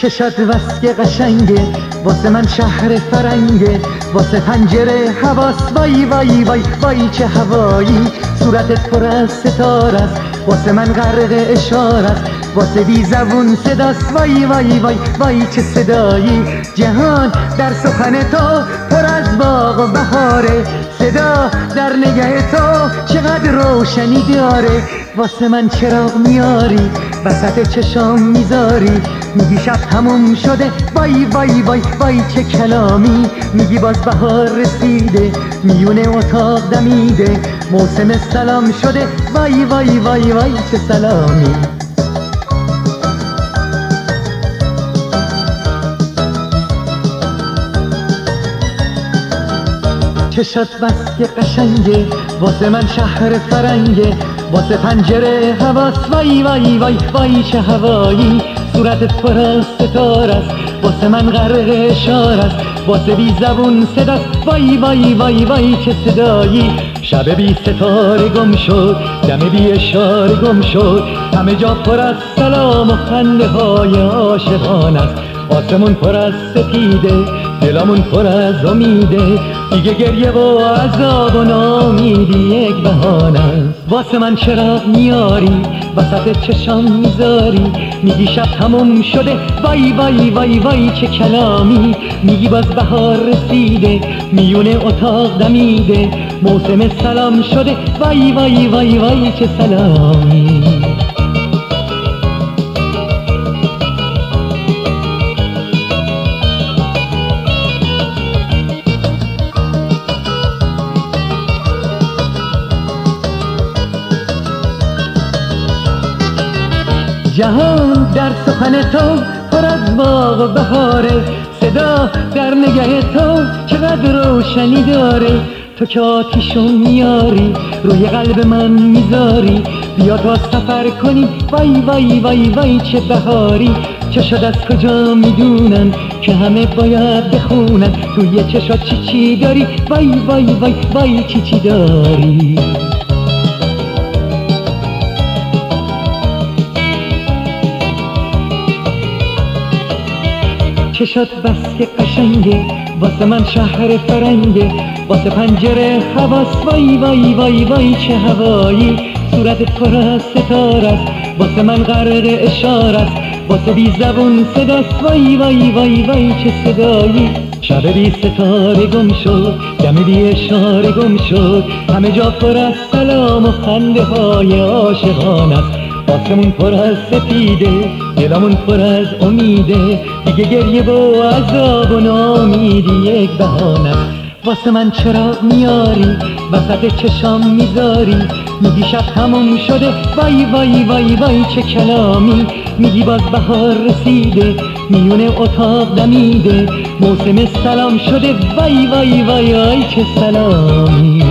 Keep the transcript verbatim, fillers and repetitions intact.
چشات وسک قشنگه، واسه من شهر فرنگه، واسه پنجره حواس وای وای وای وای چه هوایی. صورتت پر از ستاره است، واسه من غرق اشاره است، واسه بی زبون صداست وای وای وای وای چه صدایی. جهان در سخن تو پر از باغ و بهاره، صدا در نگه تو چقدر روشنی داره. واسه من چراغ میاری، وسط چشام میذاری، میگی شب تموم شده وای وای وای وای چه کلامی. میگی باز بهار رسیده، میون اتاق دمیده، موسم سلام شده وای وای وای وای چه سلامی. چشات بس که قشنگه، واسه من شهر فرنگه، واسه پنجره حواس وای وای وای وای چه هوایی. صورتت پر از ستاره است، واسه من غرق اشاره است، واسه بی زبون صداست وای وای وای وای چه صدایی. شب بی ستاره گم شد، دم بی اشاره گم شد، همه جا پر از سلام و خنده های عاشقانه است. آسمون پر از سپیده، دلمون پر از امیده، دیگه گریه و عذاب و نامیدی یک بهانه است. واسه من چراغ میاری، وسط چشام میذاری، میگی شب تموم شده وای وای وای وای چه کلامی. میگی باز بهار رسیده، میون اتاق دمیده، موسم سلام شده وای وای وای وای چه سلامی. جهان در سخن تو پر از باغ و بهاره، صدا در نگه تو چقدر روشنی داره. تو که آتیشو میاری، روی قلب من میذاری، بیا تا سفر کنی وای وای وای وای چه بهاری. چشات از کجا میدونن که همه باید بخونن، توی چشات چی چی داری وای وای وای وای چی چی داری. چشات بس که قشنگه، واسه من شهر فرنگه، واسه پنجره حواس وای وای وای وای چه هوایی. صورتت پر از ستاره است، واسه من غرق اشاره است، واسه بی زبون صداست وای وای وای وای چه صدایی. شب بی ستاره گم شد، دم بی اشاره گم شد، همه جا پر از سلام و خنده های عاشقانه است. آسمون پر از سپیده، دلمون پر از امیده، دیگه گریه و عذاب و نامیدی یک بهانه است. واسه من چراغ میاری، وسط چشام میذاری، میگی شب تموم شده وای وای وای وای چه کلامی. میگی باز بهار رسیده، میون اتاق دمیده، موسم سلام شده وای وای وای وای چه سلامی.